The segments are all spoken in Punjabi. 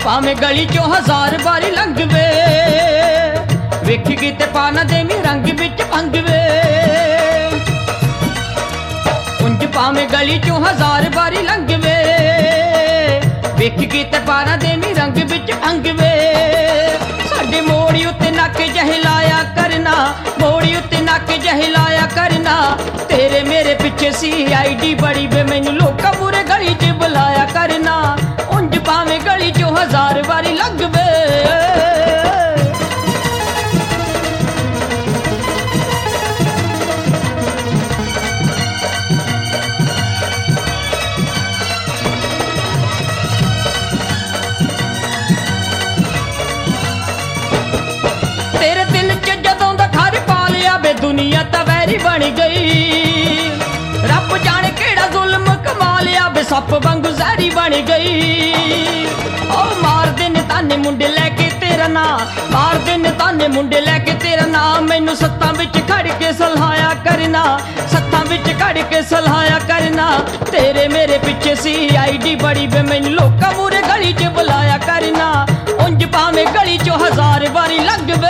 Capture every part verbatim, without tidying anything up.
ਭਾਵੇਂ ਗਲੀ ਚੋਂ ਹਜ਼ਾਰ ਵਾਰੀ ਲੰਘ ਵੇ, ਵੇਖ ਕੇ ਤੇ ਪਾ ਨਾ ਦੇਵੀਂ ਰੰਗ ਵਿੱਚ ਭੰਗ ਵੇ। ਉਂਝ ਭਾਵੇਂ ਗਲੀ ਚੋਂ ਹਜ਼ਾਰ ਵਾਰੀ ਲੰਘ ਵੇ, ਵੇਖ ਕੇ ਤੇ ਪਾ ਨਾ ਦੇਵੀਂ ਰੰਗ ਵਿੱਚ ਭੰਗ ਵੇ। ਸਾਡੇ ਮੋੜੀ ਉੱਤੇ ਨੱਕ ਜਹਿਲਾਇਆ ਕਰਨਾ, ਮੋੜੀ ਉੱਤੇ ਨੱਕ ਜਹਿਲਾਇਆ ਕਰਨਾ। ਤੇਰੇ ਮੇਰੇ ਪਿੱਛੇ ਸੀ ਆਈ ਡੀ ਬੜੀ ਵੇ, ਮੈਨੂੰ ਲੋਕਾਂ ਮੂਹਰੇ ਗਲੀ 'ਚ ਬੁਲਾਇਆ ਕਰਨਾ। ਉਂਝ ਭਾਵੇਂ ਗਲੀ ਚੋਂ ਹਜ਼ਾਰ ਵਾਰੀ ਲੰਘ ਵੇ। ਤੇਰੇ ਦਿਲ 'ਚ ਜਦੋਂ ਦਾ ਘਰ ਪਾ ਲਿਆ ਵੇ, ਦੁਨੀਆ ਤਾਂ ਵੈਰੀ ਬਣ ਗਈ। ਰੱਬ ਜਾਣੇ ਕਿਹੜਾ ਜ਼ੁਲਮ ਕਮਾ ਲਿਆ ਵੇ, ਸੱਪ ਵਾਂਗੂ ਜ਼ਹਿਰੀ ਬਣ ਗਈ। ਉਹ ਮਾਰਦੇ ਨੇ ਤਾਨੇ ਮੁੰਡੇ ਲੈ ਕੇ ਤੇਰਾ ਨਾਂ, ਮਾਰਦੇ ਨੇ ਤਾਨੇ ਮੁੰਡੇ ਲੈ ਕੇ ਤੇਰਾ ਨਾਂ। ਮੈਨੂੰ ਸੱਤਾਂ ਵਿੱਚ ਖੜ ਕੇ ਸਲਾਹਿਆ ਕਰਨਾ, ਸੱਤਾਂ ਵਿੱਚ ਖੜ ਕੇ ਸਲਾਹਿਆ ਕਰਨਾ। ਤੇਰੇ ਮੇਰੇ ਪਿੱਛੇ ਸੀ ਆਈ ਡੀ ਬੜੀ ਵੇ, ਮੈਨੂੰ ਲੋਕਾਂ ਮੂਹਰੇ ਗਲੀ 'ਚ ਬੁਲਾਇਆ ਕਰਨਾ। ਉਂਝ ਭਾਵੇਂ ਗਲੀ 'ਚੋਂ ਹਜ਼ਾਰ ਵਾਰੀ ਲੰਘ ਵੇ।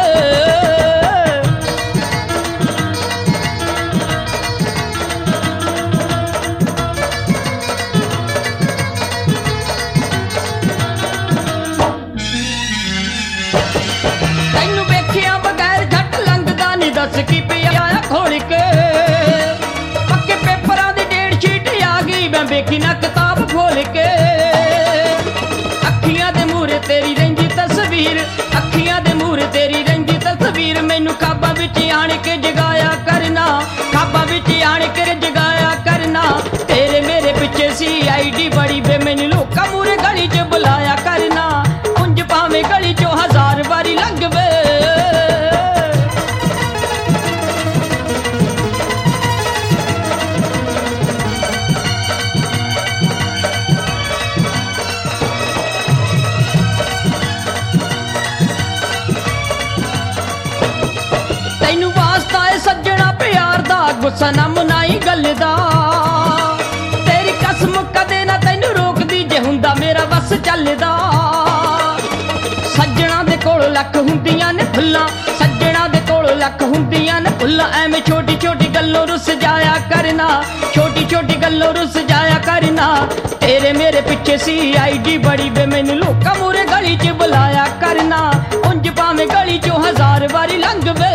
ਤੈਨੂੰ ਵੇਖਿਆ ਬਗੈਰ ਝੱਟ ਲੰਘਦਾ ਨੀ, ਦੱਸ ਕੀ ਪਿਆ ਖੋਲ ਕੇ। ਪੱਕੇ ਪੇਪਰਾਂ ਦੀ ਡੇਟ ਸ਼ੀਟ ਆ ਗਈ, ਮੈਂ ਵੇਖੀ ਨਾ ਕਿਤਾਬ ਖੋਲ ਕੇ। ਅੱਖੀਆਂ ਦੇ ਮੂਹਰੇ ਤੇਰੀ ਰਹਿੰਦੀ ਤਸਵੀਰ, ਅੱਖੀਆਂ ਦੇ ਮੂਹਰੇ ਤੇਰੀ ਰਹਿੰਦੀ ਤਸਵੀਰ। ਮੈਨੂੰ ਖਾਬਾਂ ਵਿੱਚ ਆਣ ਕੇ ਜਗਾਇਆ ਕਰਨਾ, ਖਾਬਾਂ ਵਿੱਚ ਆਣ ਕੇ ਜਗਾਇਆ ਕਰਨਾ। ਤੇਰੇ ਮੇਰੇ ਪਿੱਛੇ ਸੀ ਆਈ ਡੀ ਬੜੀ ਵੇ, ਮੈਨੂੰ ਲੋਕਾਂ ਮੂਹਰੇ ਗਲੀ 'ਚ ਬੁਲਾਇਆ ਕਰਨਾ। ਉਂਝ ਭਾਵੇਂ ਗਲੀ 'ਚੋਂ ਹਜ਼ਾਰ ਵਾਰੀ ਲੰਘ ਵੇ। ਤੈਨੂੰ ਵਾਸਤਾ ਏ ਸੱਜਣਾ ਪਿਆਰ ਦਾ, ਗੁੱਸਾ ਨਾ ਮਨਾਈ ਗੱਲ ਦਾ। ਤੇਰੀ ਕਸਮ ਕਦੇ ਨਾ ਤੈਨੂੰ ਰੋਕਦੀ, ਜੇ ਹੁੰਦਾ ਮੇਰਾ ਬਸ ਚੱਲਦਾ। ਸੱਜਣਾ ਦੇ ਕੋਲ ਲੱਖ ਹੁੰਦੀਆਂ ਨੇ ਫੁੱਲਾਂ, ਸੱਜਣਾ ਦੇ ਕੋਲ ਲੱਖ ਹੁੰਦੀਆਂ ਨੇ ਫੁੱਲਾਂ। ਐਵੇਂ ਛੋਟੀ ਛੋਟੀ ਗੱਲੋਂ ਰੁੱਸ ਜਾਇਆ ਕਰਨਾ, ਛੋਟੀ ਛੋਟੀ ਗੱਲੋਂ ਰੁੱਸ ਜਾਇਆ ਕਰਨਾ। ਤੇਰੇ ਮੇਰੇ ਪਿੱਛੇ ਸੀ ਆਈ ਡੀ ਬੜੀ ਵੇ, ਮੈਨੂੰ ਲੋਕਾਂ ਮੂਹਰੇ ਗਲੀ 'ਚ ਬੁਲਾਇਆ ਕਰਨਾ। ਉਂਝ ਭਾਵੇਂ ਗਲੀ 'ਚੋਂ ਹਜ਼ਾਰ ਵਾਰੀ ਲੰਘ ਵੇ।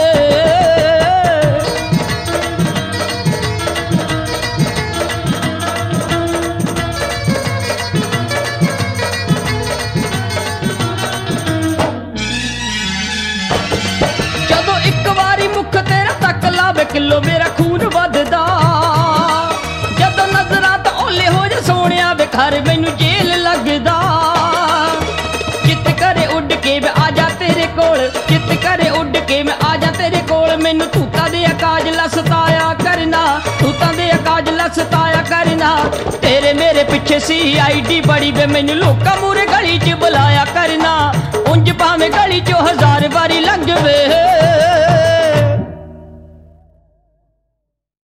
ਜਦੋਂ ਇੱਕ ਵਾਰੀ ਮੁੱਖ ਤੇਰਾ ਤੱਕ ਲਾਵੇ, ਕਿਲੋ ਮੇਰਾ ਖੂਨ ਵੱਧਦਾ। ਜਦੋਂ ਨਜ਼ਰਾਂ ਤਾਂ ਓਲੇ ਹੋ ਜਾ ਸੋਹਣਿਆ ਵੇ, ਘਰ ਮੈਨੂੰ ਜੇਲ੍ਹ ਲੱਗਦਾ। ਚਿੱਤ ਕਰੇ ਉੱਡ ਕੇ ਮੈਂ ਆ ਜਾ ਤੇਰੇ ਕੋਲ, ਚਿੱਤ ਕਰੇ ਉੱਡ ਕੇ ਮੈਂ ਆ ਜਾ ਤੇਰੇ ਕੋਲ। ਮੈਨੂੰ ਤੂਤਾਂ ਦੇ ਅਕਾਜ ਲਸਤਾਇਆ ਕਰਨਾ, ਤੂਤਾਂ ਦੇ ਅਕਾਜ ਲਸਤਾਇਆ ਕਰਨਾ। ਤੇਰੇ ਮੇਰੇ ਪਿੱਛੇ ਸੀ ਆਈ ਡੀ ਬੜੀ ਵੇ, ਮੈਨੂੰ ਲੋਕਾਂ ਮੂਹਰੇ ਗਲੀ 'ਚ ਬੁਲਾਇਆ ਕਰਨਾ। ਉਂਝ ਭਾਵੇਂ ਗਲੀ 'ਚੋਂ ਹਜ਼ਾਰ ਵਾਰੀ ਲੰਘ ਵੇ।